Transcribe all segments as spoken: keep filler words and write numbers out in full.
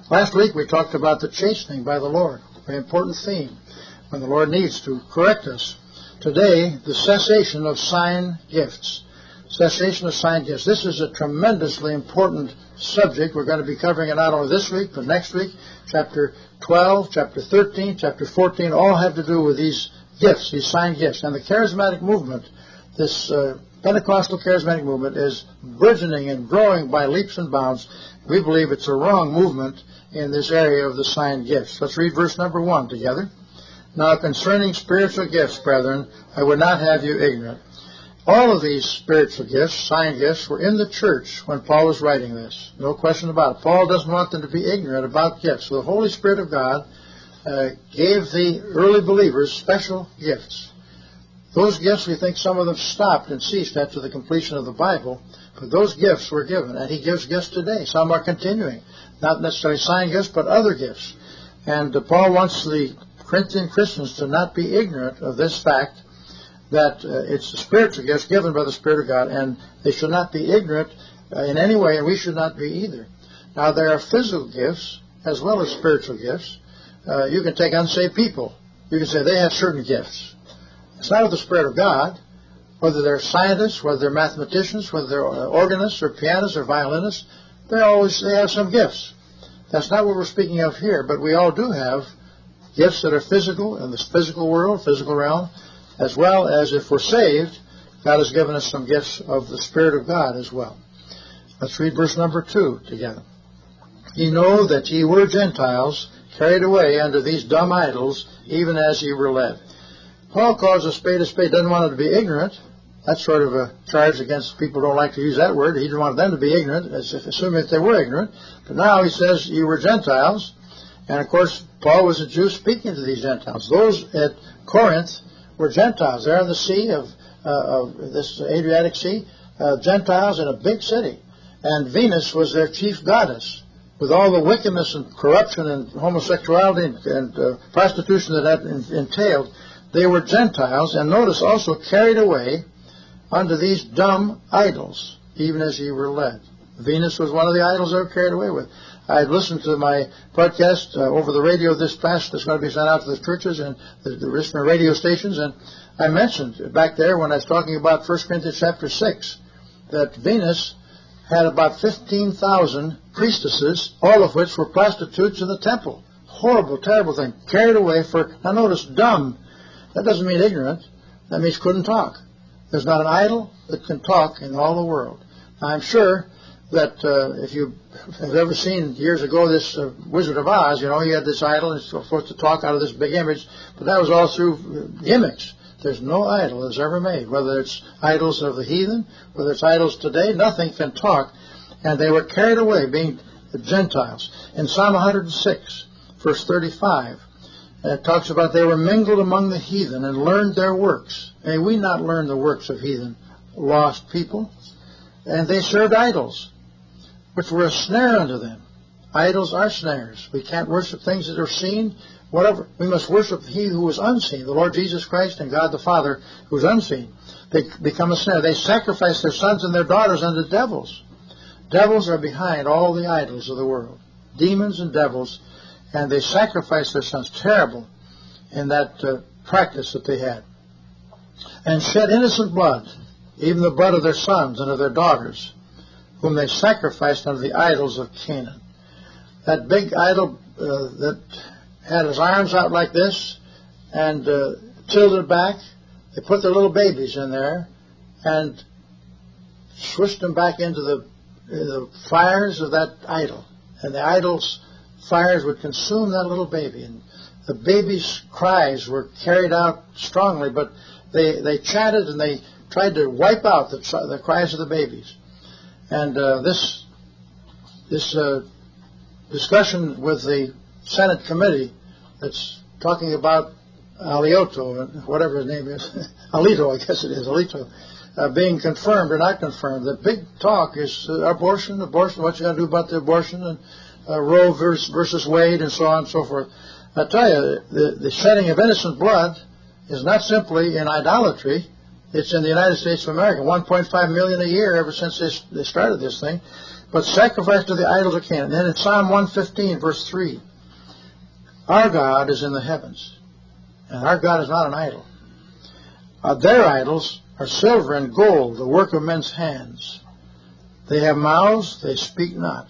Last week we talked about the chastening by the Lord, a very important theme when the Lord needs to correct us. Today, the cessation of sign gifts. Cessation of sign gifts. This is a tremendously important subject. We're going to be covering it not only this week, but next week. Chapter twelve, chapter thirteen, chapter fourteen, all have to do with these gifts, these sign gifts. And the charismatic movement, this uh, Pentecostal charismatic movement, is burgeoning and growing by leaps and bounds. We believe it's a wrong movement in this area of the sign gifts. Let's read verse number one together. Now concerning spiritual gifts, brethren, I would not have you ignorant. All of these spiritual gifts, sign gifts, were in the church when Paul was writing this. No question about it. Paul doesn't want them to be ignorant about gifts. So the Holy Spirit of God uh, gave the early believers special gifts. Those gifts, we think some of them stopped and ceased after the completion of the Bible, but those gifts were given, and he gives gifts today. Some are continuing. Not necessarily sign gifts, but other gifts. And uh, Paul wants the Corinthian Christians to not be ignorant of this fact, that uh, it's the spiritual gifts given by the Spirit of God, and they should not be ignorant uh, in any way, and we should not be either. Now, there are physical gifts as well as spiritual gifts. Uh, you can take unsaved people. You can say they have certain gifts. It's not of the Spirit of God, whether they're scientists, whether they're mathematicians, whether they're uh, organists or pianists or violinists. They always they have some gifts. That's not what we're speaking of here, but we all do have gifts that are physical in this physical world, physical realm, as well as if we're saved, God has given us some gifts of the Spirit of God as well. Let's read verse number two together. Ye know that ye were Gentiles, carried away unto these dumb idols, even as ye were led. Paul calls a spade a spade. Doesn't want them to be ignorant. That's sort of a charge against people who don't like to use that word. He didn't want them to be ignorant, as if assuming that they were ignorant. But now he says ye were Gentiles. And, of course, Paul was a Jew speaking to these Gentiles. Those at Corinth were Gentiles. They're in the sea of, uh, of this Adriatic Sea, uh, Gentiles in a big city. And Venus was their chief goddess. With all the wickedness and corruption and homosexuality and, and uh, prostitution that that entailed, they were Gentiles, and notice also carried away unto these dumb idols, even as ye were led. Venus was one of the idols they were carried away with. I listened to my broadcast uh, over the radio this past, that's going to be sent out to the churches and the, the listener radio stations, and I mentioned back there when I was talking about First Corinthians chapter six that Venus had about fifteen thousand priestesses, all of which were prostitutes in the temple. Horrible, terrible thing. Carried away for, now notice, dumb. That doesn't mean ignorant. That means couldn't talk. There's not an idol that can talk in all the world. Now, I'm sure that uh, if you have ever seen years ago this uh, Wizard of Oz, you know, he had this idol and so forth to talk out of this big image, but that was all through gimmicks. There's no idol that's ever made, whether it's idols of the heathen, whether it's idols today, nothing can talk. And they were carried away, being the Gentiles. In Psalm one hundred six, verse thirty-five, it talks about they were mingled among the heathen and learned their works. May we not learn the works of heathen, lost people? And they served idols, which were a snare unto them. Idols are snares. We can't worship things that are seen. Whatever. We must worship He who is unseen, the Lord Jesus Christ and God the Father, who is unseen. They become a snare. They sacrifice their sons and their daughters unto devils. Devils are behind all the idols of the world. Demons and devils. And they sacrifice their sons. Terrible in that uh, practice that they had. And shed innocent blood, even the blood of their sons and of their daughters, whom they sacrificed unto the idols of Canaan. That big idol uh, that had his arms out like this and uh, tilted back, they put their little babies in there and swished them back into the, the fires of that idol. And the idol's fires would consume that little baby. And the baby's cries were carried out strongly, but they, they chanted and they tried to wipe out the, the cries of the babies. And uh, this this uh, discussion with the Senate committee that's talking about Alito, whatever his name is, Alito, I guess it is, Alito, uh, being confirmed or not confirmed. The big talk is uh, abortion, abortion, what you got to do about the abortion, and uh, Roe versus, versus Wade, and so on and so forth. I tell you, the, the shedding of innocent blood is not simply in idolatry. It's in the United States of America, one point five million a year ever since they, they started this thing. But sacrifice to the idols of Canaan. Then in Psalm one fifteen, verse three, our God is in the heavens, and our God is not an idol. Uh, their idols are silver and gold, the work of men's hands. They have mouths, they speak not.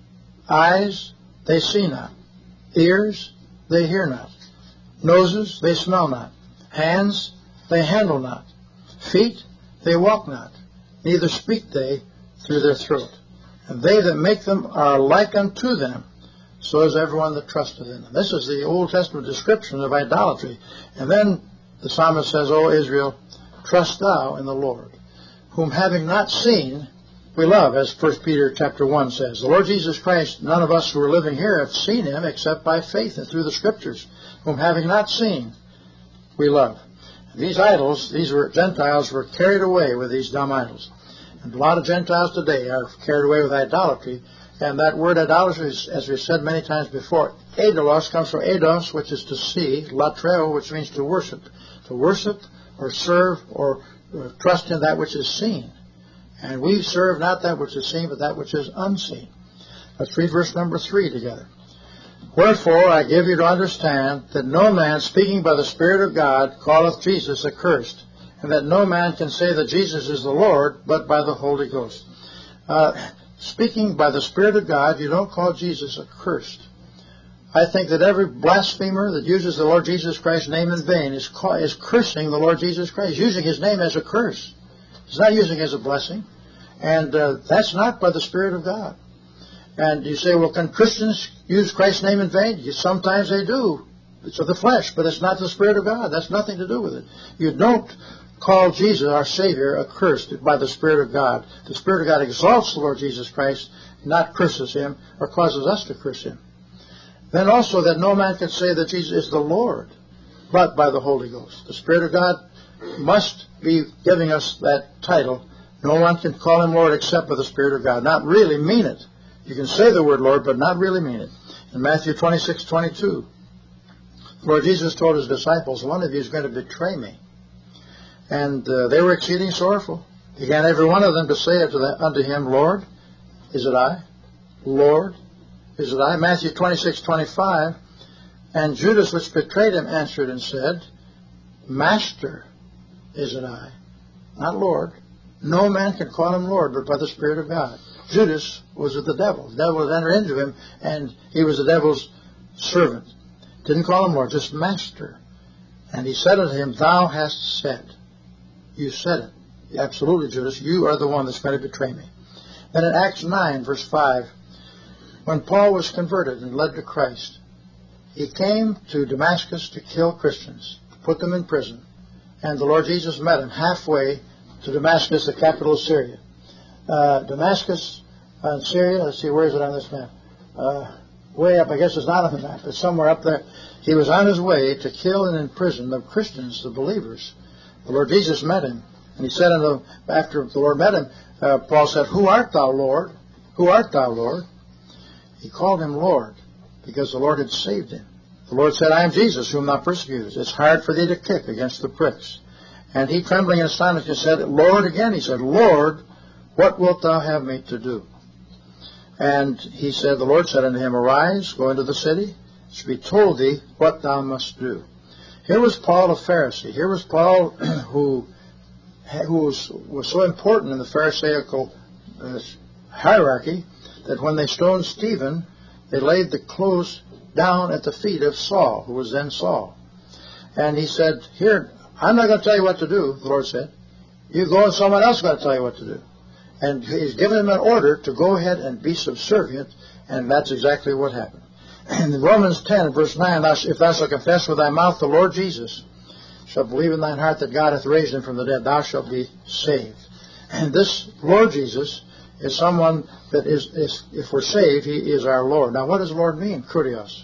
Eyes, they see not. Ears, they hear not. Noses, they smell not. Hands, they handle not. Feet, they walk not. Neither speak they through their throat. And they that make them are like unto them, so is everyone that trusteth in them. This is the Old Testament description of idolatry. And then the psalmist says, O Israel, trust thou in the Lord, whom having not seen, we love, as First Peter chapter one says. The Lord Jesus Christ, none of us who are living here have seen him except by faith and through the Scriptures, whom having not seen, we love. These idols, these were Gentiles, were carried away with these dumb idols. And a lot of Gentiles today are carried away with idolatry. And that word idolatry, is, as we've said many times before, eidolos comes from eidos, which is to see, latreo, which means to worship. To worship or serve or, or trust in that which is seen. And we serve not that which is seen, but that which is unseen. Let's read verse number three together. Wherefore I give you to understand that no man speaking by the Spirit of God calleth Jesus accursed, and that no man can say that Jesus is the Lord but by the Holy Ghost. Uh, speaking by the Spirit of God, you don't call Jesus accursed. I think that every blasphemer that uses the Lord Jesus Christ's name in vain is, call, is cursing the Lord Jesus Christ, using his name as a curse. He's not using it as a blessing. And uh, that's not by the Spirit of God. And you say, well, can Christians use Christ's name in vain? Sometimes they do. It's of the flesh, but it's not the Spirit of God. That's nothing to do with it. You don't call Jesus, our Savior, accursed by the Spirit of God. The Spirit of God exalts the Lord Jesus Christ, not curses him or causes us to curse him. Then also that no man can say that Jesus is the Lord, but by the Holy Ghost. The Spirit of God must be giving us that title. No one can call him Lord except by the Spirit of God. Not really mean it. You can say the word Lord, but not really mean it. In Matthew twenty-six twenty-two, the Lord Jesus told his disciples, one of you is going to betray me. And uh, they were exceeding sorrowful. Began every one of them to say unto, the, unto him, Lord, is it I? Lord, is it I? Matthew twenty-six twenty-five, and Judas, which betrayed him, answered and said, Master, is it I? Not Lord. No man can call him Lord but by the Spirit of God. Judas was of the devil. The devil had entered into him, and he was the devil's servant. Didn't call him Lord, just Master. And he said unto him, Thou hast said. You said it. Absolutely, Judas. You are the one that's going to betray me. Then in Acts nine, verse five, when Paul was converted and led to Christ, he came to Damascus to kill Christians, to put them in prison. And the Lord Jesus met him halfway to Damascus, the capital of Syria. Uh, Damascus uh, in Syria, let's see, where is it on this map? Uh, way up, I guess it's not on the map, it's somewhere up there. He was on his way to kill and imprison the Christians, the believers. The Lord Jesus met him, and he said unto, after the Lord met him, uh, Paul said, Who art thou, Lord? Who art thou, Lord? He called him Lord, because the Lord had saved him. The Lord said, I am Jesus, whom thou persecutest. It's hard for thee to kick against the pricks. And he, trembling and astonished, said, Lord, again. He said, Lord, what wilt thou have me to do? And he said, the Lord said unto him, Arise, go into the city. It shall be told thee what thou must do. Here was Paul, a Pharisee. Here was Paul, who, who was, was so important in the Pharisaical uh, hierarchy that when they stoned Stephen, they laid the clothes down at the feet of Saul, who was then Saul. And he said, Here, I'm not going to tell you what to do, the Lord said. You go and someone else is going to tell you what to do. And he's given him an order to go ahead and be subservient, and that's exactly what happened. And in Romans ten, verse nine, if thou shalt confess with thy mouth the Lord Jesus, shalt believe in thine heart that God hath raised him from the dead, thou shalt be saved. And this Lord Jesus is someone that is, is if we're saved, he is our Lord. Now, what does Lord mean? Kurios.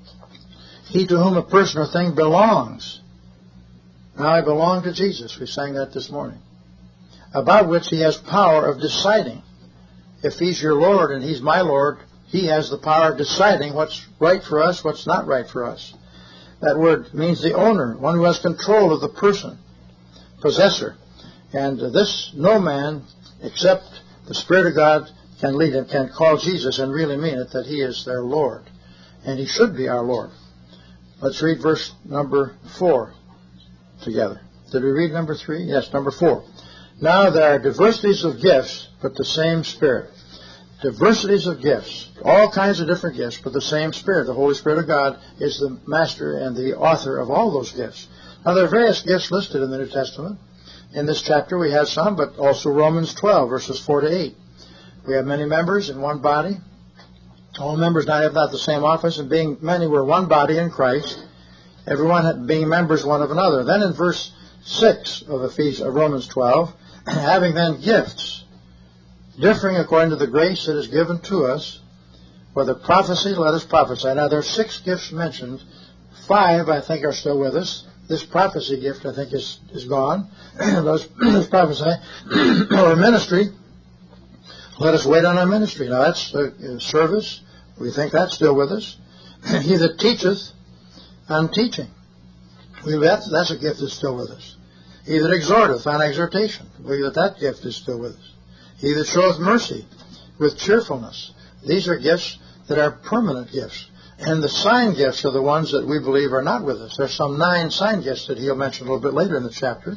He to whom a person or thing belongs. Now I belong to Jesus. We sang that this morning. About which he has power of deciding. If he's your Lord and he's my Lord, he has the power of deciding what's right for us, what's not right for us. That word means the owner, one who has control of the person, possessor. And uh, this, no man except the Spirit of God can lead him, can call Jesus and really mean it, that he is their Lord. And he should be our Lord. Let's read verse number four together. Did we read number three? Yes, number four. Now there are diversities of gifts, but the same Spirit. Diversities of gifts, all kinds of different gifts, but the same Spirit. The Holy Spirit of God is the master and the author of all those gifts. Now there are various gifts listed in the New Testament. In this chapter we have some, but also Romans twelve, verses four to eight. We have many members in one body. All members not have not the same office, and being many were one body in Christ, everyone being members one of another. Then in verse six of Ephesians, of Romans twelve, having then gifts, differing according to the grace that is given to us, whether prophecy, let us prophesy. Now there are six gifts mentioned. Five, I think, are still with us. This prophecy gift, I think, is, is gone. Let us prophesy. Or ministry. Let us wait on our ministry. Now that's uh, service. We think that's still with us. He that teacheth on teaching. We, that's, that's a gift that's still with us. He that exhorteth on exhortation. We believe that that gift is still with us. He that showeth mercy with cheerfulness. These are gifts that are permanent gifts. And the sign gifts are the ones that we believe are not with us. There's some nine sign gifts that he'll mention a little bit later in the chapter.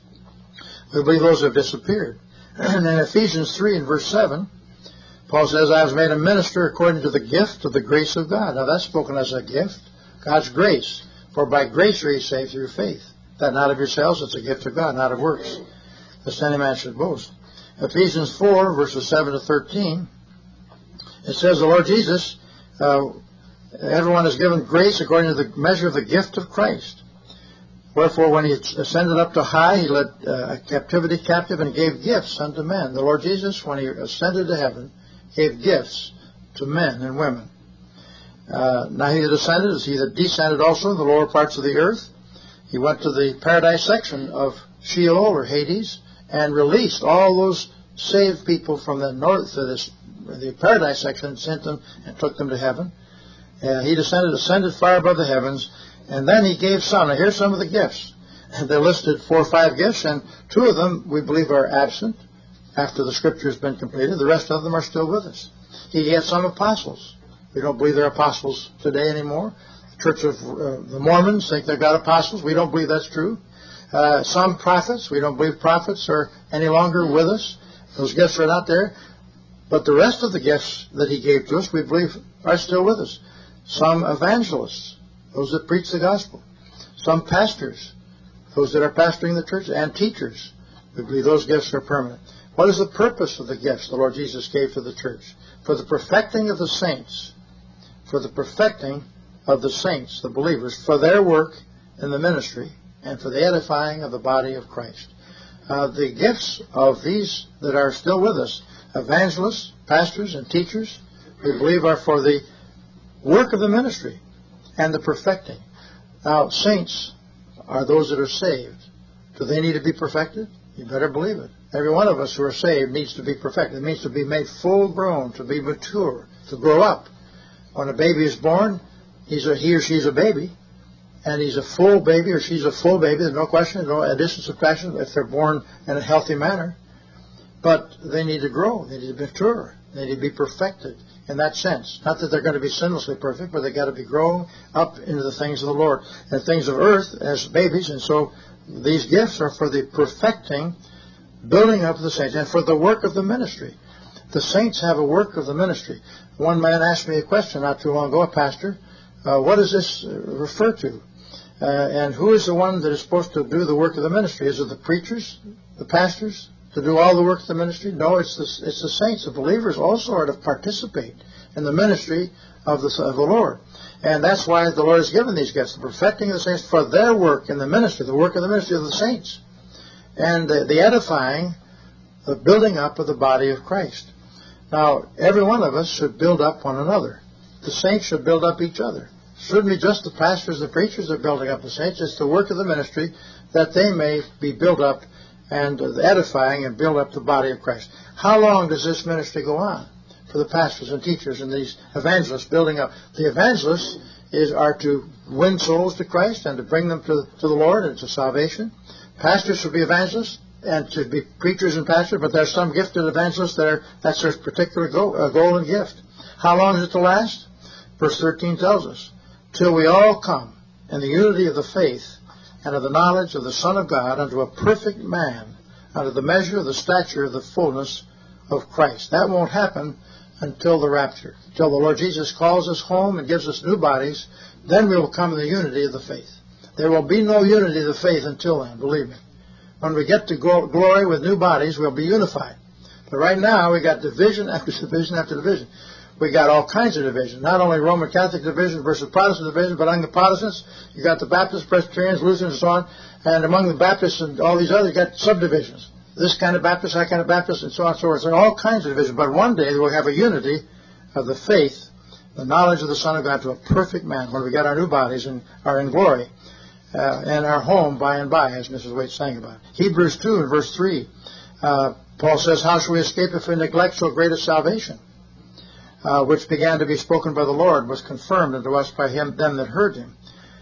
We believe those have disappeared. And in Ephesians three and verse seven, Paul says, I was made a minister according to the gift of the grace of God. Now that's spoken as a gift, God's grace. For by grace are ye saved through faith. That not of yourselves, it's a gift of God, not of works, lest any man should boast. Ephesians four, verses seven to thirteen, it says, the Lord Jesus, uh, everyone is given grace according to the measure of the gift of Christ. Wherefore, when he ascended up to high, he led uh, captivity captive and gave gifts unto men. The Lord Jesus, when he ascended to heaven, gave gifts to men and women. Uh, now he that ascended is he that descended also in the lower parts of the earth. He went to the paradise section of Sheol or Hades and released all those saved people from the north to this, the paradise section, and sent them and took them to heaven. Uh, he descended, ascended far above the heavens. And then he gave some. Now here's some of the gifts. They're listed four or five gifts, and two of them we believe are absent after the scripture has been completed. The rest of them are still with us. He had some apostles. We don't believe they're apostles today anymore. The Church of uh, the Mormons think they've got apostles. We don't believe that's true. Uh, some prophets. We don't believe prophets are any longer with us. Those gifts are not there. But the rest of the gifts that he gave to us, we believe, are still with us. Some evangelists. Those that preach the gospel. Some pastors, those that are pastoring the church, and teachers. We believe those gifts are permanent. What is the purpose of the gifts the Lord Jesus gave to the church? For the perfecting of the saints. For the perfecting of the saints, the believers, for their work in the ministry, and for the edifying of the body of Christ. Uh, the gifts of these that are still with us, evangelists, pastors, and teachers, we believe are for the work of the ministry and the perfecting. Now, saints are those that are saved. Do they need to be perfected? You better believe it. Every one of us who are saved needs to be perfected. It means to be made full grown, to be mature, to grow up. When a baby is born, he's a, he or she's a baby, and he's a full baby or she's a full baby. There's no question, no addition, subtraction, if they're born in a healthy manner. But they need to grow. They need to mature. They need to be perfected in that sense. Not that they're going to be sinlessly perfect, but they've got to be grown up into the things of the Lord and things of earth as babies. And so these gifts are for the perfecting, building up of the saints, and for the work of the ministry. The saints have a work of the ministry. One man asked me a question not too long ago, a pastor, uh, what does this refer to? Uh, and who is the one that is supposed to do the work of the ministry? Is it the preachers, the pastors, to do all the work of the ministry? No, it's the, it's the saints. The believers also are to participate in the ministry of the, of the Lord. And that's why the Lord has given these gifts, the perfecting of the saints for their work in the ministry, the work of the ministry of the saints. And the, the edifying, the building up of the body of Christ. Now, every one of us should build up one another. The saints should build up each other. It shouldn't be just the pastors, the preachers that are building up the saints. It's the work of the ministry that they may be built up and edifying and build up the body of Christ. How long does this ministry go on for the pastors and teachers and these evangelists building up? The evangelists is, are to win souls to Christ and to bring them to, to the Lord and to salvation. Pastors should be evangelists. and to be preachers and pastors, but there's some gifted evangelists that are, that's their particular goal, uh, goal and gift. How long is it to last? Verse thirteen tells us, till we all come in the unity of the faith and of the knowledge of the Son of God unto a perfect man, unto the measure of the stature of the fullness of Christ. That won't happen until the rapture, until the Lord Jesus calls us home and gives us new bodies. Then we will come in the unity of the faith. There will be no unity of the faith until then, believe me. When we get to glory with new bodies, we'll be unified. But right now, we got division after division after division. We got all kinds of division. Not only Roman Catholic division versus Protestant division, but among the Protestants, you got the Baptists, Presbyterians, Lutherans, and so on. And among the Baptists and all these others, you got subdivisions. This kind of Baptist, that kind of Baptist, and so on and so forth. There are all kinds of divisions. But one day, we'll have a unity of the faith, the knowledge of the Son of God to a perfect man when we get our new bodies and are in glory. Uh, and our home by and by, as Missus Waite sang about. Hebrews two and verse three, uh, Paul says, how shall we escape if we neglect so great a salvation, uh, which began to be spoken by the Lord, was confirmed unto us by him, them that heard him.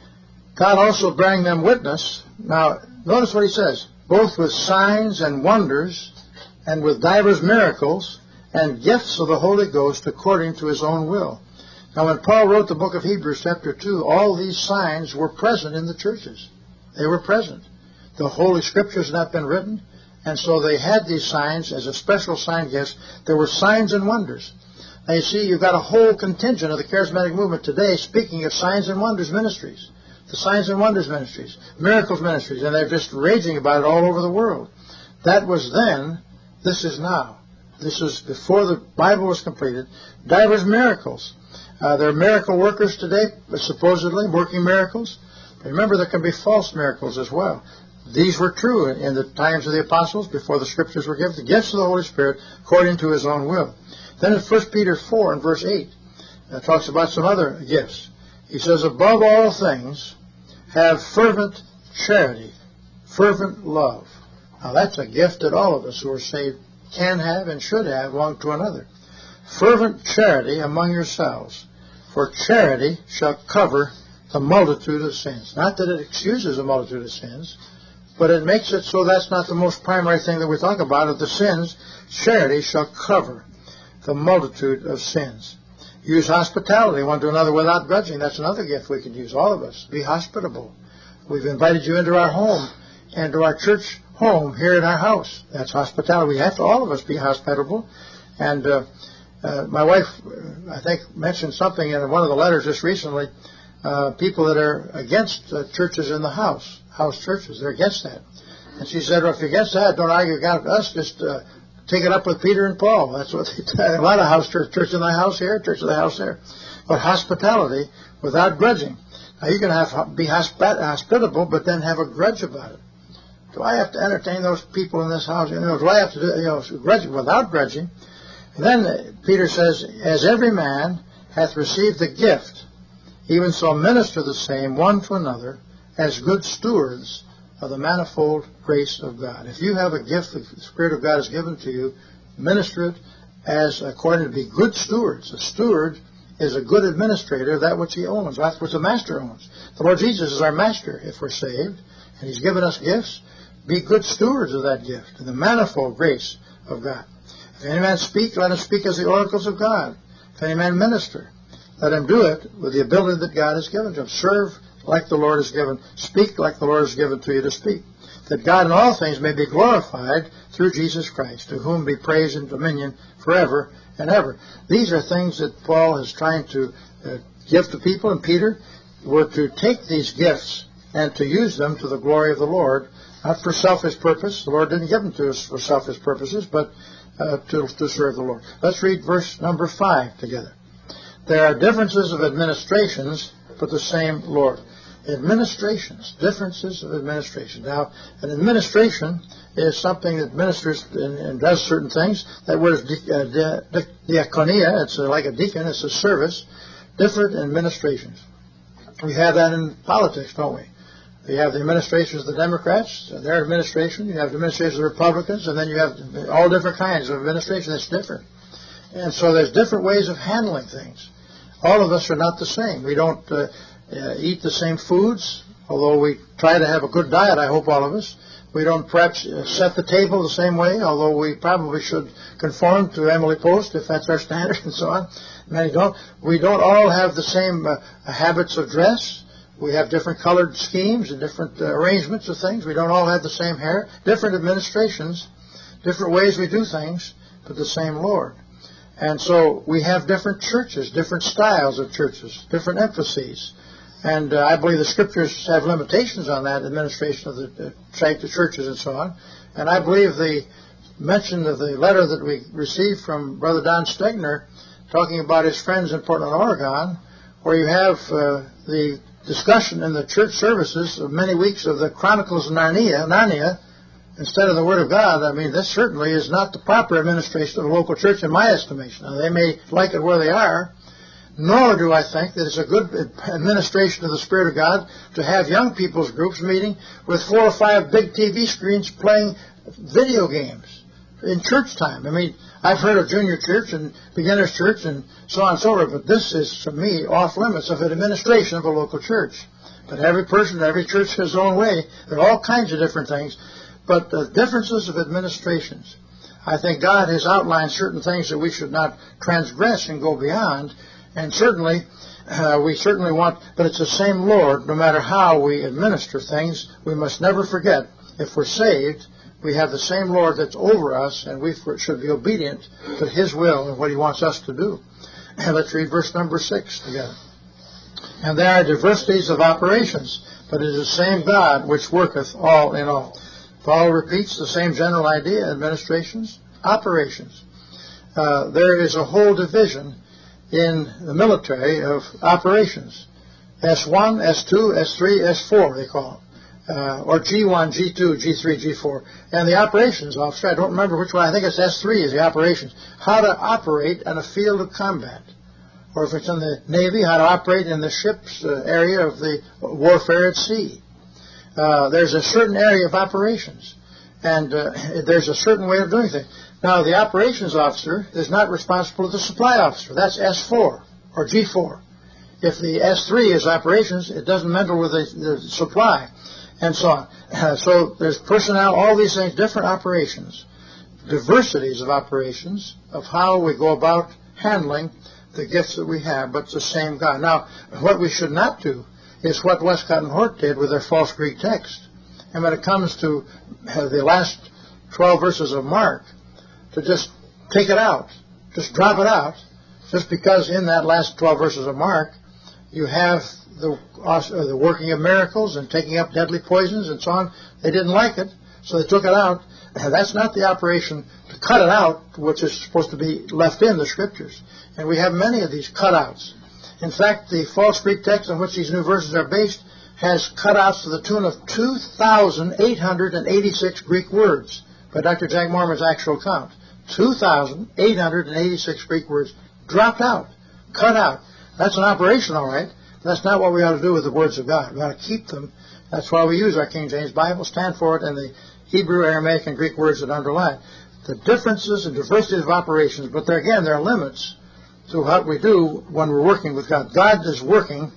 God also bearing them witness. Now, notice what he says, both with signs and wonders, and with divers miracles, and gifts of the Holy Ghost according to his own will. Now, when Paul wrote the book of Hebrews, chapter two, all these signs were present in the churches. They were present. The Holy Scriptures had not been written, and so they had these signs as a special sign gifts. There were signs and wonders. Now, you see, you've got a whole contingent of the charismatic movement today speaking of signs and wonders ministries. The signs and wonders ministries, miracles ministries, and they're just raging about it all over the world. That was then. This is now. This is before the Bible was completed. Divers miracles. Uh, there are miracle workers today, supposedly, working miracles. But remember, there can be false miracles as well. These were true in the times of the apostles, before the Scriptures were given, the gifts of the Holy Spirit, according to his own will. Then in First Peter four and verse eight, it talks about some other gifts. He says, above all things, have fervent charity, fervent love. Now that's a gift that all of us who are saved can have and should have one to another. Fervent charity among yourselves, for charity shall cover the multitude of sins. Not that it excuses a multitude of sins, but it makes it so that's not the most primary thing that we talk about of the sins. Charity shall cover the multitude of sins. Use hospitality one to another without grudging. That's another gift we could use, all of us. Be hospitable. We've invited you into our home and to our church home here in our house. That's hospitality. We have to, all of us, be hospitable. And uh, uh, my wife, I think, mentioned something in one of the letters just recently, uh, people that are against uh, churches in the house, house churches. They're against that. And she said, well, if you're against that, don't argue against us. Just uh, take it up with Peter and Paul. That's what they tell. A lot of house church, church in the house here, church in the house there. But hospitality without grudging. Now, you can have be hospitable, but then have a grudge about it. Do I have to entertain those people in this house? You know, do I have to do, you know, grudge without grudging? And then Peter says, as every man hath received the gift, even so minister the same one to another as good stewards of the manifold grace of God. If you have a gift that the Spirit of God has given to you, minister it as according to be good stewards. A steward is a good administrator of that which he owns. That's what the master owns. The Lord Jesus is our master if we're saved, and he's given us gifts. Be good stewards of that gift, and the manifold grace of God. If any man speak, let him speak as the oracles of God. If any man minister, let him do it with the ability that God has given to him. Serve like the Lord has given. Speak like the Lord has given to you to speak. That God in all things may be glorified through Jesus Christ, to whom be praise and dominion forever and ever. These are things that Paul is trying to uh, give to people, and Peter were to take these gifts and to use them to the glory of the Lord, not for selfish purpose. The Lord didn't give them to us for selfish purposes, but uh, to, to serve the Lord. Let's read verse number five together. There are differences of administrations, but the same Lord. Administrations, differences of administration. Now, an administration is something that ministers and, and does certain things. That word is di- uh, di- diaconia. It's uh, like a deacon. It's a service. Different administrations. We have that in politics, don't we? You have the administrations of the Democrats, their administration. You have the administrations of the Republicans, and then you have all different kinds of administration that's different. And so there's different ways of handling things. All of us are not the same. We don't uh, uh, eat the same foods, although we try to have a good diet, I hope all of us. We don't perhaps set the table the same way, although we probably should conform to Emily Post if that's our standard and so on. Many don't. We don't all have the same uh, habits of dress. We have different colored schemes and different uh, arrangements of things. We don't all have the same hair. Different administrations, different ways we do things, but the same Lord. And so we have different churches, different styles of churches, different emphases. And uh, I believe the Scriptures have limitations on that administration of the uh, the churches and so on. And I believe the mention of the letter that we received from Brother Don Stegner talking about his friends in Portland, Oregon, where you have uh, the discussion in the church services of many weeks of the Chronicles of Narnia, Narnia, instead of the Word of God. I mean, this certainly is not the proper administration of a local church in my estimation. Now, they may like it where they are, nor do I think that it's a good administration of the Spirit of God to have young people's groups meeting with four or five big T V screens playing video games in church time. I mean, I've heard of junior church and beginner's church and so on and so forth, but this is, to me, off limits of an administration of a local church. But every person, every church has its own way. There are all kinds of different things. But the differences of administrations, I think God has outlined certain things that we should not transgress and go beyond. And certainly, uh, we certainly want, but it's the same Lord. No matter how we administer things, we must never forget, if we're saved, we have the same Lord that's over us, and we should be obedient to His will and what He wants us to do. And let's read verse number six together. And there are diversities of operations, but it is the same God which worketh all in all. Paul repeats the same general idea: administrations, operations. Uh, there is a whole division in the military of operations. S one, S two, S three, S four, they call it. Uh, or G one, G two, G three, G four. And the operations officer, I don't remember which one, I think it's S three is the operations. How to operate in a field of combat. Or if it's in the Navy, how to operate in the ship's uh, area of the warfare at sea. Uh, there's a certain area of operations. And uh, there's a certain way of doing things. Now, the operations officer is not responsible to the supply officer. That's S four or G four. If the S three is operations, it doesn't meddle with the, the supply, and so on. Uh, so there's personnel, all these things, different operations, diversities of operations, of how we go about handling the gifts that we have, but it's the same God. Now, what we should not do is what Westcott and Hort did with their false Greek text. And when it comes to uh, the last twelve verses of Mark, to just take it out, just drop it out, just because in that last twelve verses of Mark, you have the, uh, the working of miracles and taking up deadly poisons and so on. They didn't like it, so they took it out. That's not the operation to cut it out, which is supposed to be left in the Scriptures. And we have many of these cutouts. In fact, the false Greek text on which these new verses are based has cutouts to the tune of two thousand eight hundred eighty-six Greek words by Doctor Jack Mormon's actual count. two thousand eight hundred eighty-six Greek words dropped out, cut out. That's an operation, all right. That's not what we ought to do with the words of God. We ought to keep them. That's why we use our King James Bible, stand for it, and the Hebrew, Aramaic, and Greek words that underlie the differences and diversities of operations. But there again, there are limits to what we do when we're working with God. God is working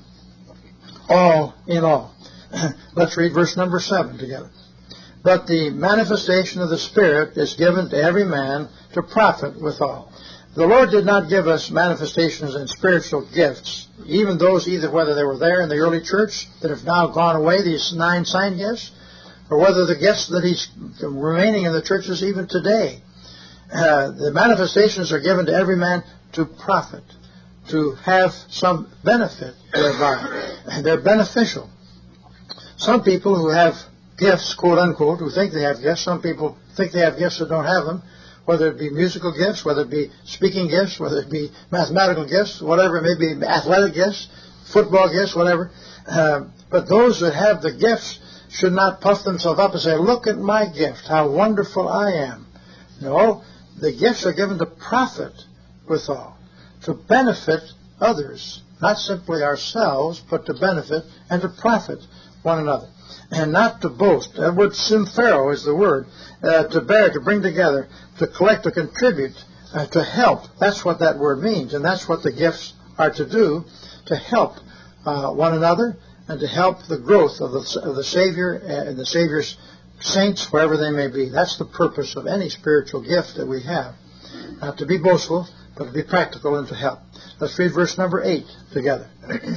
all in all. Let's read verse number seven together. But the manifestation of the Spirit is given to every man to profit withal. The Lord did not give us manifestations and spiritual gifts, even those either whether they were there in the early church that have now gone away, these nine sign gifts, or whether the gifts that He's remaining in the churches even today. Uh, the manifestations are given to every man to profit, to have some benefit thereby. And they're beneficial. Some people who have gifts, quote unquote, who think they have gifts, some people think they have gifts that don't have them, whether it be musical gifts, whether it be speaking gifts, whether it be mathematical gifts, whatever it may be, athletic gifts, football gifts, whatever. Uh, but those that have the gifts should not puff themselves up and say, look at my gift, how wonderful I am. No, the gifts are given to profit withal, to benefit others, not simply ourselves, but to benefit and to profit one another. And not to boast. That word symphero is the word. Uh, to bear, to bring together, to collect, to contribute, uh, to help. That's what that word means. And that's what the gifts are to do, to help uh, one another and to help the growth of the, of the Savior and the Savior's saints wherever they may be. That's the purpose of any spiritual gift that we have. Not to be boastful, but to be practical and to help. Let's read verse number eight together.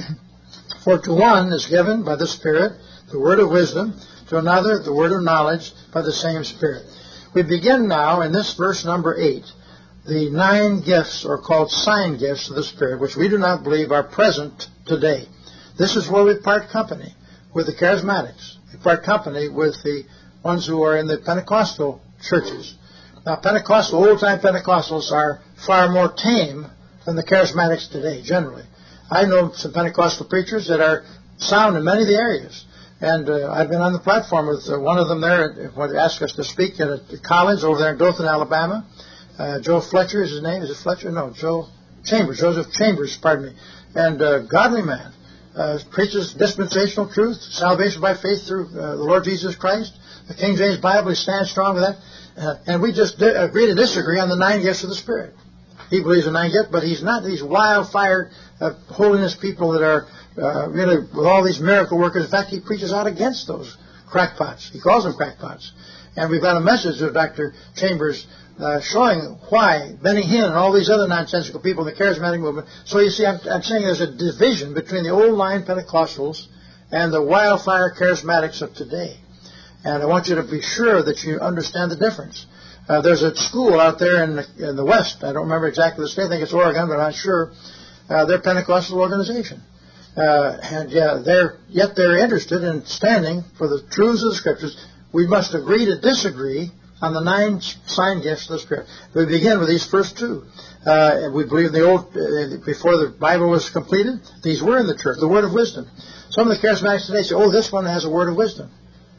For to one is given by the Spirit the word of wisdom, to another the word of knowledge by the same Spirit. We begin now in this verse number eight. The nine gifts are called sign gifts of the Spirit, which we do not believe are present today. This is where we part company with the charismatics. We part company with the ones who are in the Pentecostal churches. Now, Pentecostal, old-time Pentecostals are far more tame than the charismatics today, generally. I know some Pentecostal preachers that are sound in many of the areas. And uh, I've been on the platform with uh, one of them there when they asked us to speak at a college over there in Dothan, Alabama. Uh, Joe Fletcher is his name. Is it Fletcher? No, Joe Chambers. Joseph Chambers, pardon me. And uh, godly man. Uh, preaches dispensational truth, salvation by faith through uh, the Lord Jesus Christ. The King James Bible, he stands strong with that. Uh, and we just di- agree to disagree on the nine gifts of the Spirit. He believes in nine gifts, but he's not these wildfire uh, holiness people that are uh, really with all these miracle workers. In fact, he preaches out against those crackpots. He calls them crackpots. And we've got a message of Doctor Chambers uh, showing why Benny Hinn and all these other nonsensical people in the charismatic movement. So you see, I'm, I'm saying there's a division between the old line Pentecostals and the wildfire charismatics of today. And I want you to be sure that you understand the difference. Uh, there's a school out there in the, in the West. I don't remember exactly the state. I think it's Oregon, but I'm not sure. Uh, they're a Pentecostal organization. Uh, and yeah, they're, yet they're interested in standing for the truths of the Scriptures. We must agree to disagree on the nine sign gifts of the Spirit. We begin with these first two. Uh, we believe the old, uh, before the Bible was completed, these were in the church, the word of wisdom. Some of the charismatics today say, oh, this one has a word of wisdom.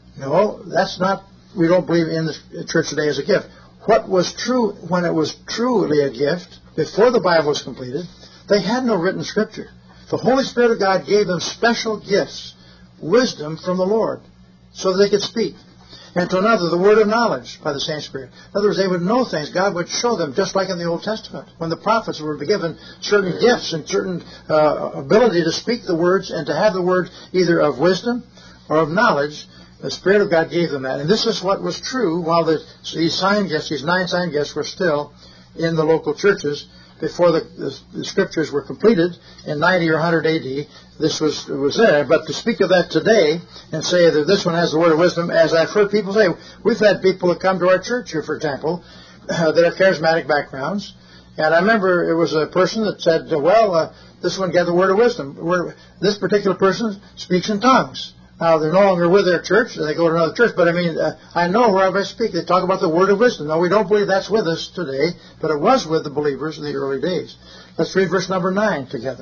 No, that's not, we don't believe in the church today as a gift. What was true when it was truly a gift, before the Bible was completed, they had no written Scripture. The Holy Spirit of God gave them special gifts, wisdom from the Lord, so that they could speak. And to another, the word of knowledge by the same Spirit. In other words, they would know things. God would show them, just like in the Old Testament, when the prophets were given certain gifts and certain uh, ability to speak the words and to have the word either of wisdom or of knowledge. The Spirit of God gave them that. And this is what was true while the, these sign gifts, these nine sign gifts, were still in the local churches before the, the, the Scriptures were completed in ninety or one hundred A D. This was was there. But to speak of that today and say that this one has the word of wisdom, as I've heard people say, we've had people that come to our church here, for example, uh, that are charismatic backgrounds. And I remember it was a person that said, well, uh, this one got the word of wisdom. Word, this particular person speaks in tongues. Now, they're no longer with their church, and they go to another church, but I mean, uh, I know wherever I speak, they talk about the word of wisdom. Now, we don't believe that's with us today, but it was with the believers in the early days. Let's read verse number nine together.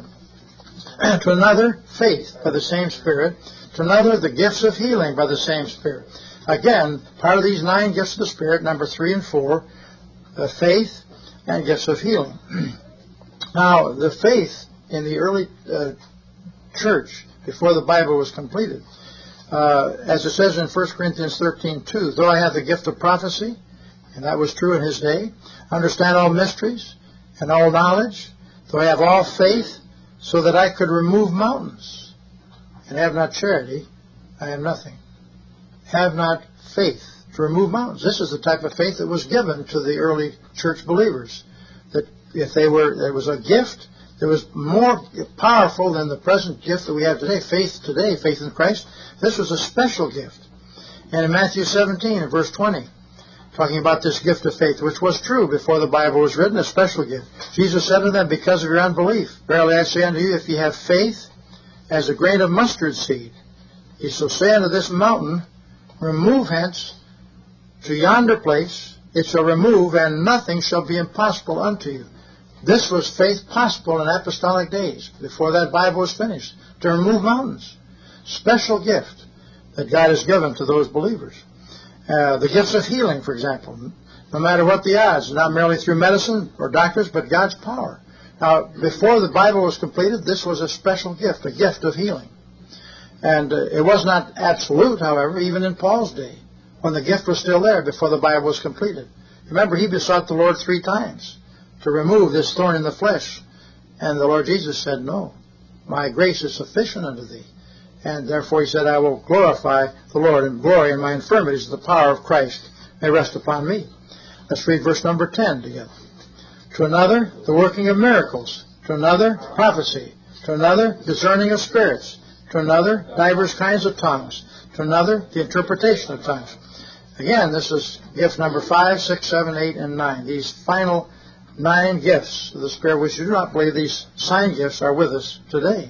To another, faith by the same Spirit. To another, the gifts of healing by the same Spirit. Again, part of these nine gifts of the Spirit, number three and four, uh, faith and gifts of healing. Now, the faith in the early uh, church, before the Bible was completed, Uh, as it says in First Corinthians thirteen two, though I have the gift of prophecy, and that was true in his day, understand all mysteries and all knowledge, though I have all faith, so that I could remove mountains, and have not charity, I am nothing. Have not faith to remove mountains. This is the type of faith that was given to the early church believers. That if they were, there was a gift that was more powerful than the present gift that we have today, faith today, faith in Christ. This was a special gift. And in Matthew seventeen, in verse twenty, talking about this gift of faith, which was true before the Bible was written, a special gift. Jesus said to them, because of your unbelief, verily I say unto you, if ye have faith as a grain of mustard seed, ye shall say unto this mountain, remove hence to yonder place, it shall remove, and nothing shall be impossible unto you. This was faith possible in apostolic days, before that Bible was finished, to remove mountains. Special gift that God has given to those believers. Uh, the gifts of healing, for example, no matter what the odds, not merely through medicine or doctors, but God's power. Now, before the Bible was completed, this was a special gift, a gift of healing. And uh, it was not absolute, however, even in Paul's day, when the gift was still there before the Bible was completed. Remember, he besought the Lord three times to remove this thorn in the flesh. And the Lord Jesus said, no, my grace is sufficient unto thee. And therefore he said, I will glorify the Lord, and glory in my infirmities, the power of Christ may rest upon me. Let's read verse number ten together. To another, the working of miracles. To another, prophecy. To another, discerning of spirits. To another, divers kinds of tongues. To another, the interpretation of tongues. Again, this is gift number five, six, seven, eight, and nine. These final nine gifts of the Spirit, which you do not believe these sign gifts are with us today.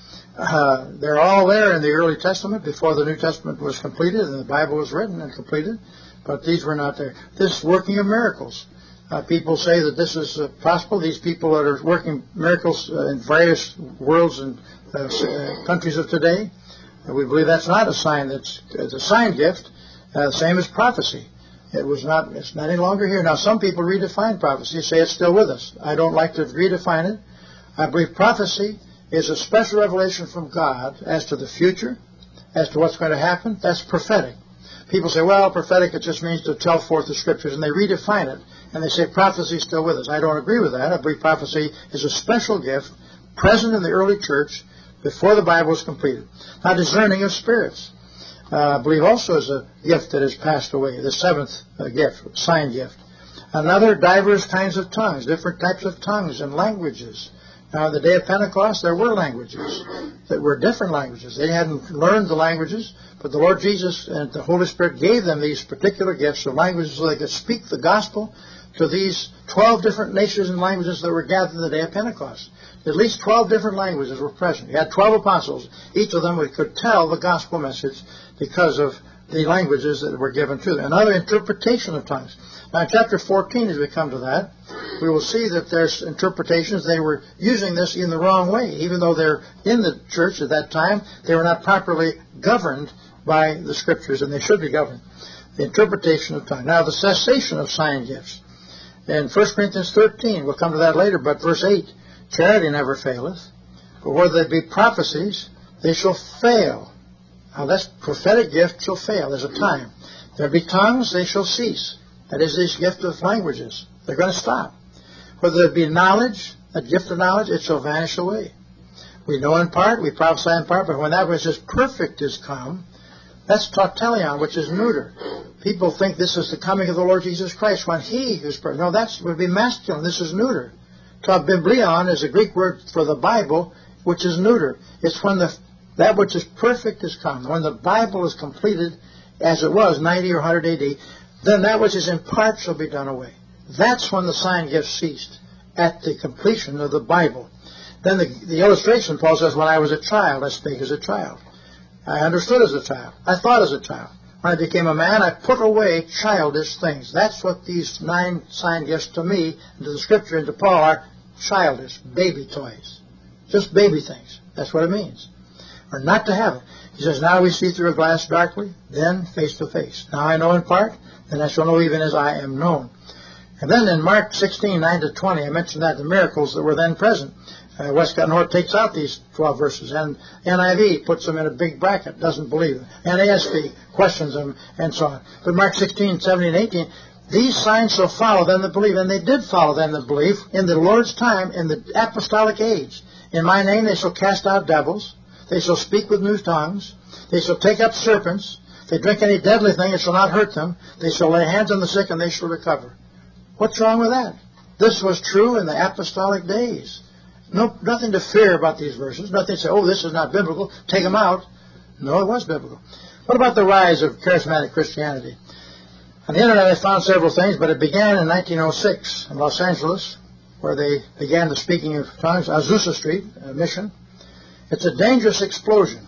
Uh, they're all there in the early Testament before the New Testament was completed and the Bible was written and completed, but these were not there. This working of miracles. Uh, people say that this is uh, possible. These people that are working miracles uh, in various worlds and uh, uh, countries of today, uh, we believe that's not a sign. That's it's a sign gift, uh, same as prophecy. It was not. It's not any longer here. Now, some people redefine prophecy, say it's still with us. I don't like to redefine it. I believe prophecy is a special revelation from God as to the future, as to what's going to happen. That's prophetic. People say, well, prophetic, it just means to tell forth the Scriptures, and they redefine it, and they say prophecy is still with us. I don't agree with that. I believe prophecy is a special gift present in the early church before the Bible was completed. Now, discerning of spirits, uh, I believe also is a gift that has passed away, the seventh uh, gift, sign gift. Another, diverse kinds of tongues, different types of tongues and languages. Now, on the day of Pentecost, there were languages that were different languages. They hadn't learned the languages, but the Lord Jesus and the Holy Spirit gave them these particular gifts of languages so they could speak the gospel to these twelve different nations and languages that were gathered on the day of Pentecost. At least twelve different languages were present. You had twelve apostles. Each of them could tell the gospel message because of the languages that were given to them. Another, interpretation of tongues. Now, in chapter fourteen, as we come to that, we will see that there's interpretations. They were using this in the wrong way. Even though they're in the church at that time, they were not properly governed by the Scriptures, and they should be governed. The interpretation of tongues. Now, the cessation of sign gifts. In First Corinthians thirteen, we'll come to that later, but verse eight, charity never faileth, but whether they be prophecies, they shall fail. Now, that's prophetic gift shall fail. There's a time. There be tongues, they shall cease. That is this gift of languages. They're going to stop. Whether there be knowledge, a gift of knowledge, it shall vanish away. We know in part, we prophesy in part, but when that which is perfect is come, that's tautelion, which is neuter. People think this is the coming of the Lord Jesus Christ when He is perfect. No, that would be masculine. This is neuter. Ta biblion is a Greek word for the Bible, which is neuter. It's when the that which is perfect is come. When the Bible is completed, as it was, ninety or one hundred A D, then that which is in part shall be done away. That's when the sign gifts ceased, at the completion of the Bible. Then the, the illustration, Paul says, when I was a child, I spake as a child. I understood as a child. I thought as a child. When I became a man, I put away childish things. That's what these nine sign gifts to me, and to the Scripture, and to Paul, are childish, baby toys. Just baby things. That's what it means. Or not to have it. He says, now we see through a glass darkly, then face to face. Now I know in part, then I shall know even as I am known. And then in Mark sixteen, nine to twenty, I mentioned that the miracles that were then present. Uh, Westcott and Hort takes out these twelve verses, and N I V puts them in a big bracket, doesn't believe them. N A S B questions them, and so on. But Mark sixteen, seventeen, eighteen, these signs shall follow them that believe, and they did follow them that believe in the Lord's time, in the apostolic age. In my name they shall cast out devils. They shall speak with new tongues. They shall take up serpents. If they drink any deadly thing, it shall not hurt them. They shall lay hands on the sick, and they shall recover. What's wrong with that? This was true in the apostolic days. No, nothing to fear about these verses. Nothing to say, oh, this is not biblical. Take them out. No, it was biblical. What about the rise of charismatic Christianity? On the Internet, I found several things, but it began in nineteen oh six in Los Angeles, where they began the speaking of tongues, Azusa Street, a mission. It's a dangerous explosion.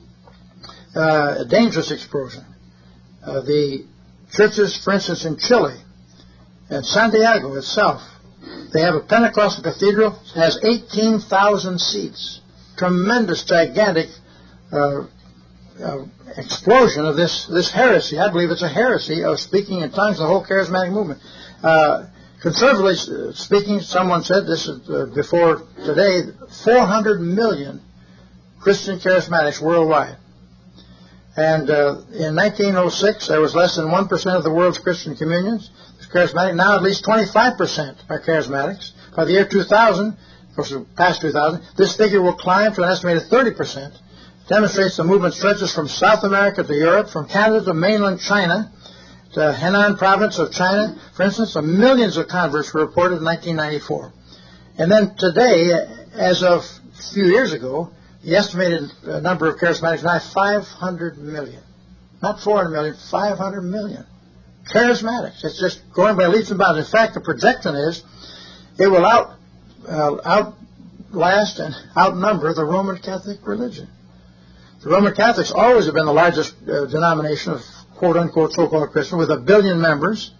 Uh, a dangerous explosion. Uh, the churches, for instance, in Chile, and Santiago itself, they have a Pentecostal cathedral. It has eighteen thousand seats. Tremendous, gigantic uh, uh, explosion of this, this heresy. I believe it's a heresy of speaking in tongues, the whole charismatic movement. Uh, conservatively speaking, someone said, this is uh, before today, four hundred million Christian charismatics worldwide. And uh, in nineteen oh six, there was less than one percent of the world's Christian communions charismatic. Now at least twenty-five percent are charismatics. By the year two thousand, of course, past two thousand, this figure will climb to an estimated thirty percent. demonstrates the movement stretches from South America to Europe, from Canada to mainland China, to Henan province of China. For instance, the millions of converts were reported in nineteen ninety-four. And then today, as of a few years ago, the estimated number of charismatics now five hundred million. Not four hundred million, five hundred million. Charismatics. It's just going by leaps and bounds. In fact, the projection is it will out, uh, outlast and outnumber the Roman Catholic religion. The Roman Catholics always have been the largest uh, denomination of quote-unquote so-called Christian, with a billion members.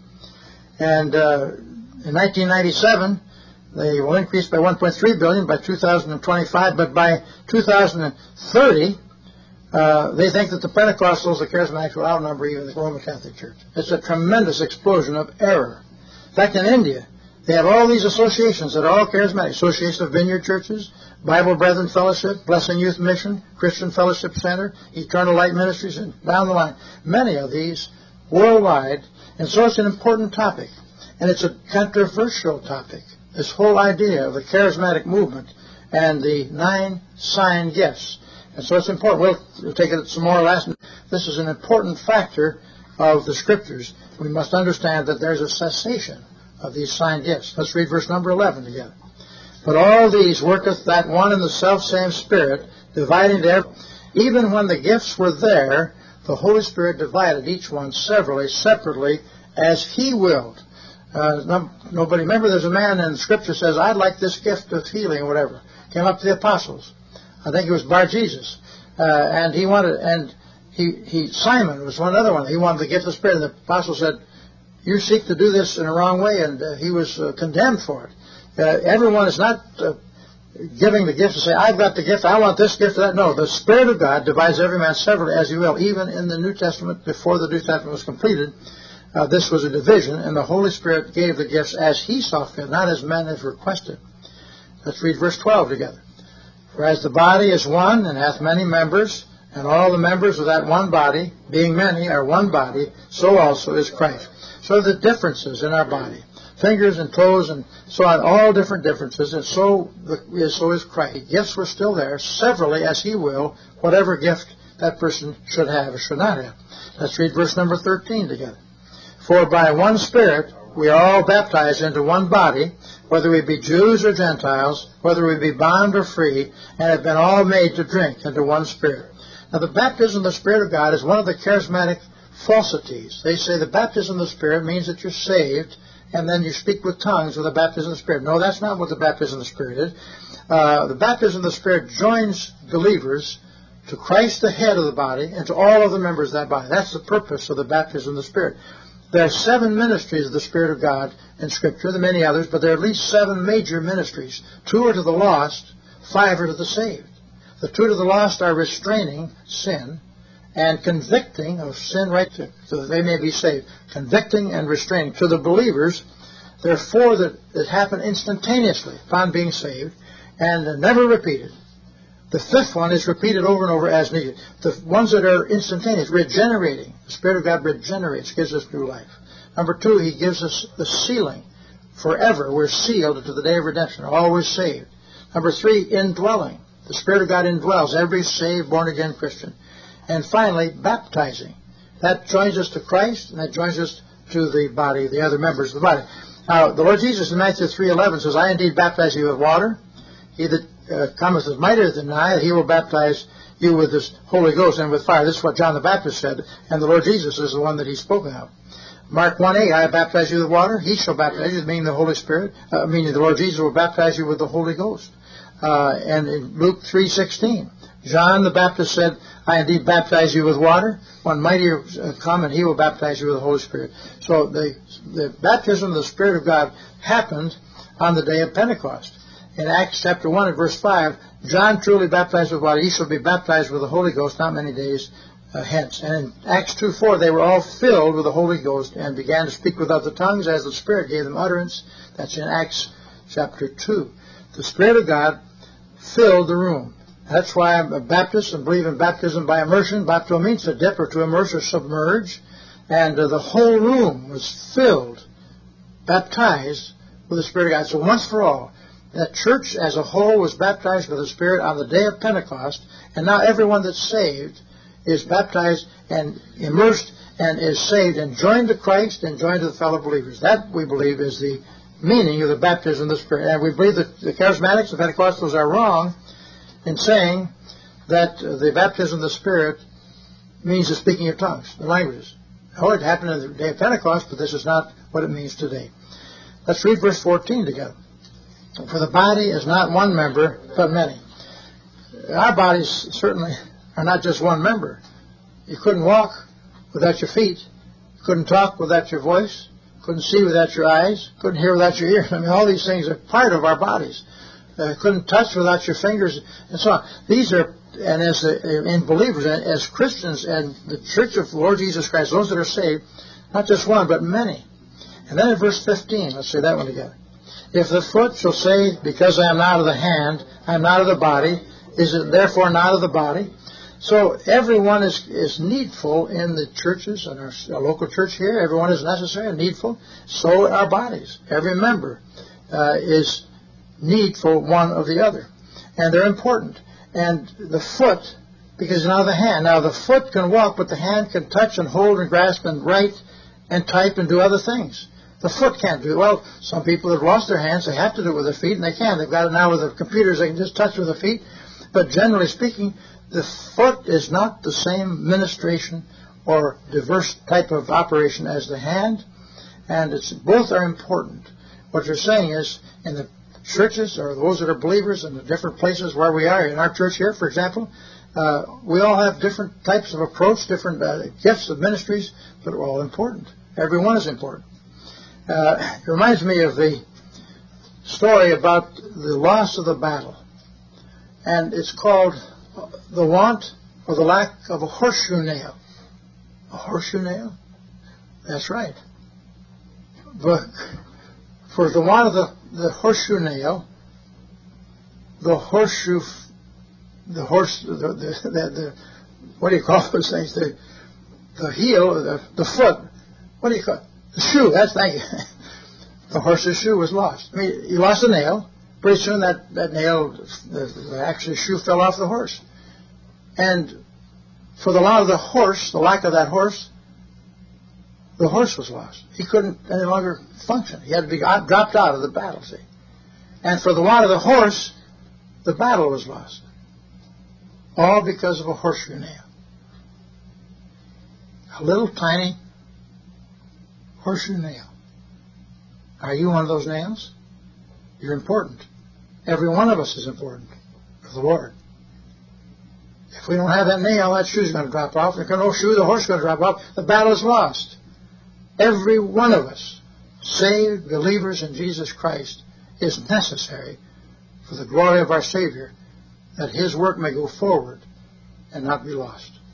And uh, in nineteen ninety-seven, they will increase by one point three billion by two thousand twenty-five, but by two thousand thirty, uh, they think that the Pentecostals, the Charismatics, will outnumber even the Roman Catholic Church. It's a tremendous explosion of error. In fact, in India, they have all these associations that are all charismatic. Association of Vineyard Churches, Bible Brethren Fellowship, Blessing Youth Mission, Christian Fellowship Center, Eternal Light Ministries, and down the line. Many of these worldwide. And so it's an important topic. And it's a controversial topic. This whole idea of the charismatic movement and the nine sign gifts. And so it's important. We'll, we'll take it some more last. This is an important factor of the Scriptures. We must understand that there's a cessation of these sign gifts. Let's read verse number eleven together. But all these worketh that one and the selfsame Spirit, dividing to every. Even when the gifts were there, the Holy Spirit divided each one severally, separately, as He willed. Uh, no, nobody. Remember, there's a man in the Scripture says, "I'd like this gift of healing," or whatever. Came up to the apostles. I think it was Bar Jesus, uh, and he wanted, and he he Simon was one other one. He wanted the gift of the Spirit, and the apostle said, "You seek to do this in a wrong way," and uh, he was uh, condemned for it. Uh, everyone is not uh, giving the gift to say, "I've got the gift, I want this gift or that." No, the Spirit of God divides every man severally as He will. Even in the New Testament, before the New Testament was completed, uh, this was a division, and the Holy Spirit gave the gifts as He saw fit, not as men have requested. Let's read verse twelve together. For as the body is one and hath many members, and all the members of that one body, being many, are one body, so also is Christ. So the differences in our body, fingers and toes and so on, all different differences, and so is, so is Christ. Gifts were still there, severally as He will, whatever gift that person should have or should not have. Let's read verse number thirteen together. For by one Spirit we are all baptized into one body, whether we be Jews or Gentiles, whether we be bond or free, and have been all made to drink into one Spirit. Now the baptism of the Spirit of God is one of the charismatic falsities. They say the baptism of the Spirit means that you're saved, and then you speak with tongues with the baptism of the Spirit. No, that's not what the baptism of the Spirit is. Uh, the baptism of the Spirit joins believers to Christ, the head of the body, and to all of the members of that body. That's the purpose of the baptism of the Spirit. There are seven ministries of the Spirit of God in Scripture. There are many others, but there are at least seven major ministries. Two are to the lost, five are to the saved. The two to the lost are restraining sin and convicting of sin, right, to, so that they may be saved. Convicting and restraining. To the believers, there are four that, that happen instantaneously upon being saved and are never repeated. The fifth one is repeated over and over as needed. The ones that are instantaneous, regenerating. The Spirit of God regenerates, gives us new life. Number two, He gives us the sealing. Forever we're sealed to the day of redemption, always saved. Number three, indwelling. The Spirit of God indwells every saved, born-again Christian. And finally, baptizing. That joins us to Christ, and that joins us to the body, the other members of the body. Now, the Lord Jesus in Matthew three eleven says, "I indeed baptize you with water. He that uh, cometh is mightier than I, He will baptize you with His Holy Ghost and with fire." This is what John the Baptist said, and the Lord Jesus is the one that He's spoken of. Mark one eight, "I baptize you with water. He shall baptize you," meaning the Holy Spirit, uh, meaning the Lord Jesus will baptize you with the Holy Ghost. Uh, and in Luke three sixteen, John the Baptist said, "I indeed baptize you with water. One mightier uh, come, and He will baptize you with the Holy Spirit." So the, the baptism of the Spirit of God happened on the day of Pentecost. In Acts chapter one and verse five, John truly baptized with water. He shall be baptized with the Holy Ghost not many days uh, hence. And in Acts two four, they were all filled with the Holy Ghost and began to speak with other tongues as the Spirit gave them utterance. That's in Acts chapter two. The Spirit of God filled the room. That's why I'm a Baptist and believe in baptism by immersion. Bapto means to dip or to immerse or submerge. And uh, the whole room was filled, baptized with the Spirit of God. So once for all, the church as a whole was baptized by the Spirit on the day of Pentecost, and now everyone that's saved is baptized and immersed and is saved and joined to Christ and joined to the fellow believers. That, we believe, is the meaning of the baptism of the Spirit. And we believe that the Charismatics, the Pentecostals, are wrong in saying that the baptism of the Spirit means the speaking of tongues, the languages. Oh, it happened on the day of Pentecost, but this is not what it means today. Let's read verse fourteen together. For the body is not one member, but many. Our bodies certainly are not just one member. You couldn't walk without your feet. You couldn't talk without your voice. Couldn't see without your eyes. Couldn't hear without your ears. I mean, all these things are part of our bodies. Uh, couldn't touch without your fingers, and so on. These are, and as uh, in believers, as Christians, and the Church of the Lord Jesus Christ, those that are saved, not just one, but many. And then in verse fifteen, let's say that one together. If the foot shall say, because I am not of the hand, I am not of the body, is it therefore not of the body? So everyone is, is needful in the churches, and our, our local church here. Everyone is necessary and needful. So our bodies. Every member uh, is needful one of the other. And they're important. And the foot, because it's not the hand. Now the foot can walk, but the hand can touch and hold and grasp and write and type and do other things. The foot can't do it. Well, some people have lost their hands. They have to do it with their feet, and they can. They've got it now with the computers. They can just touch with their feet. But generally speaking, the foot is not the same ministration or diverse type of operation as the hand, and it's both are important. What you're saying is, in the churches, or those that are believers in the different places where we are, in our church here, for example, uh, we all have different types of approach, different uh, gifts of ministries, but they're all important. Every one is important. Uh, it reminds me of the story about the loss of the battle, and it's called the want or the lack of a horseshoe nail. A horseshoe nail? That's right. But for the want of the, the horseshoe nail, the horseshoe, the horse, the, the, the, the what do you call those things? The, the heel, the, the foot, what do you call it? The shoe, that's, thank you. The horse's shoe was lost. I mean, he lost a nail. Pretty soon that, that nail, the, the actual shoe fell off the horse. And for the lot of the horse, the lack of that horse, the horse was lost. He couldn't any longer function. He had to be dropped out of the battle, see. And for the lot of the horse, the battle was lost. All because of a horseshoe nail. A little tiny horseshoe nail. Are you one of those nails? You're important. Every one of us is important for the Lord. If we don't have that nail, that shoe's going to drop off. If there's no shoe, the horse is going to drop off. The battle is lost. Every one of us, saved believers in Jesus Christ, is necessary for the glory of our Savior, that His work may go forward and not be lost.